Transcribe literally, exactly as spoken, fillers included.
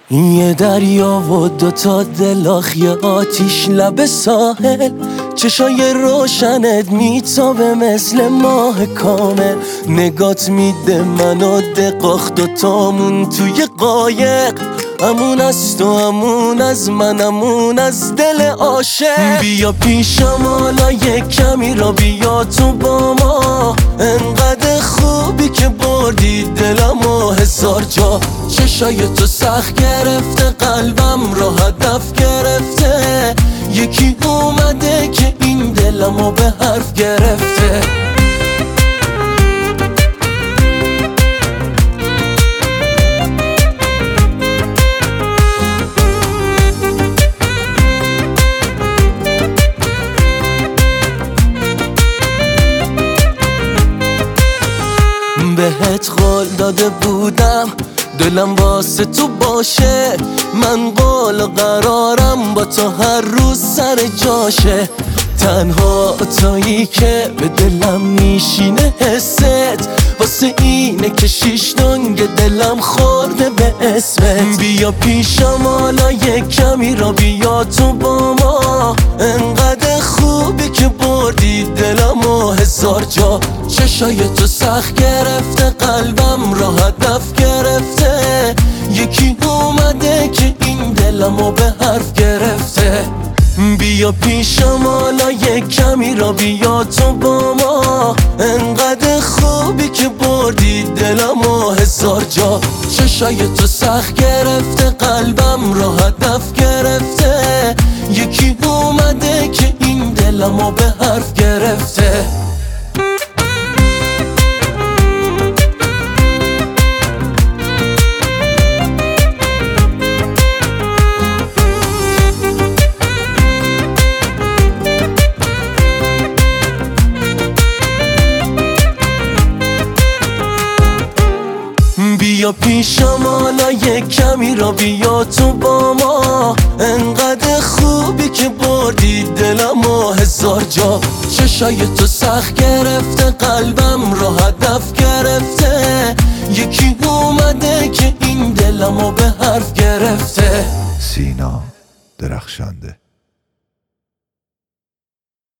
یه دریا و دوتا دلاخ، یه آتیش لب ساحل، چشای روشنت میتابه مثل ماه کامل. نگات میده منو دقاخ، دوتامون توی قایق، امون از تو امون از من امون از دل عاشق. بیا پیشم حالا یک کمی را بیا تو با ما، انقدر خوبی که بردی دلم و هزار جا. چشای تو سخت گرفته قلبم را هدف گرفته، یکی اومده که این دلمو به حرف گرفته. بهت قول داده بودم دلم واسه تو باشه، من قول و قرارم با تو هر روز سر جاشه. تنها تویی که به دلم میشینه حست، واسه اینه که شیش دنگ دلم خورده به اسمت. بیا پیشم حالا یک کمی را بیا تو با ما، انقدر خوبی که بردی دلم و هزار جا. چشای تو سخت گرفته قلبم را هدف گرفته، یکی اومده که این دلمو به حرف گرفته. بیا پیشم حالا یک کمی را بیا تو با ما، انقدر خوبی که بردی دلم و هزار جا. چشای تو سخت گرفته قلبم را هدف گرفته، یکی اومده که این دلمو به حرف گرفته. بیا پیشم حالا یک کمی را بیا تو با ما، انقدر خوبی که بردی دلم و هزار جا. چشای تو سخت گرفته قلبم را هدف گرفته، یکی اومده که این دلمو به حرف گرفته. سینا درخشنده.